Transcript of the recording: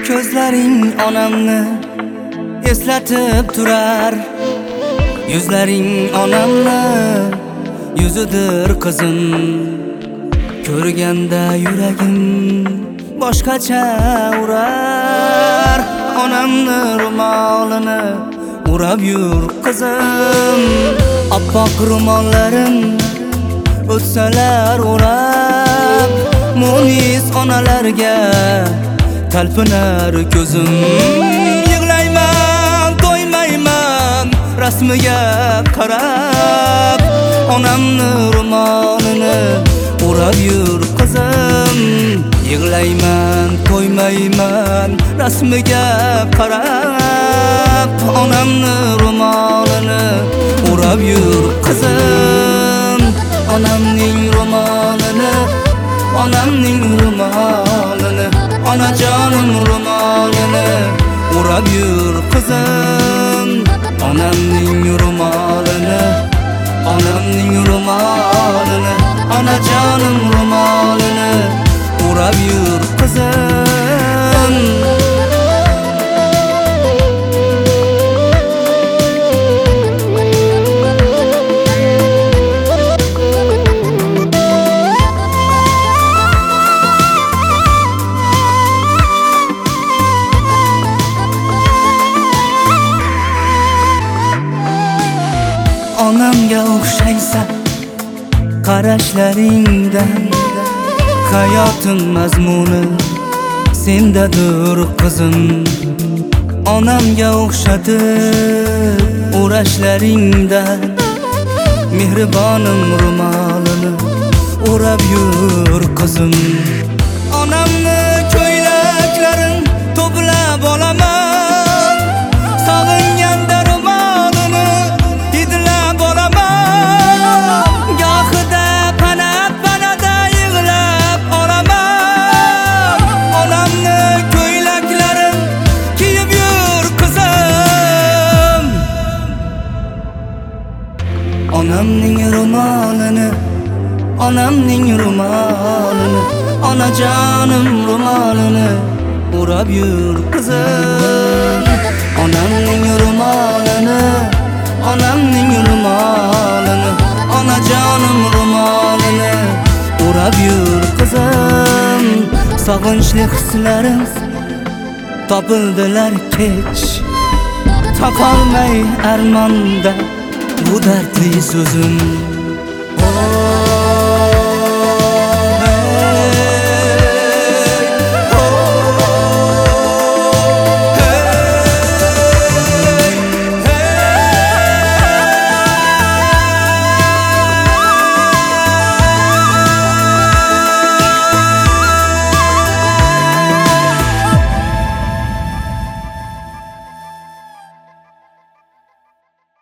Ko'zlaring onamni eslatib turar, yuzlaring onamni yuzidir qizim. Ko'rganda yuragim boshqacha urar, onamni ro'molini urab yur qizim. Oppoq ro'mollarim o'tsalar urab, munis onalarga talpinar ko'zim. Yig'layman, to'ymayman rasmiga qarab, onamni ro'molini urab yur qizim. Yig'layman, to'ymayman rasmiga qarab, onamni ro'molini urab yur qizim. Onamning ro'molini, onamning ro'molini, onajonim ro'molini urab yur qizim. Onamning ro'molini, onamning ro'molini, onajonim ro'molini urab yur qizim. Onamga o'xshaysan qarashlaringdan, hayotim mazmuni sendadir qizim. Onamga o'xshatib urashlaringdan, mehribonim ro'molini urab yur qizim. Onamni ko'ylaklarin to'plab olaman, sog'inganda ro'molini hidlab olaman. Gohida pana-panada yig'lab olaman, onamni ko'ylaklarin kiyib yur qizim. Onamning ro'molini, onamning ro'molini, onajonim ro'molini urab yur qizim. Onamning ro'molini, onamning ro'molini, onajonim ro'molini urab yur qizim. Sog'inchli hislarim topildilar kech, topolmay armonda bu dardli so'zim.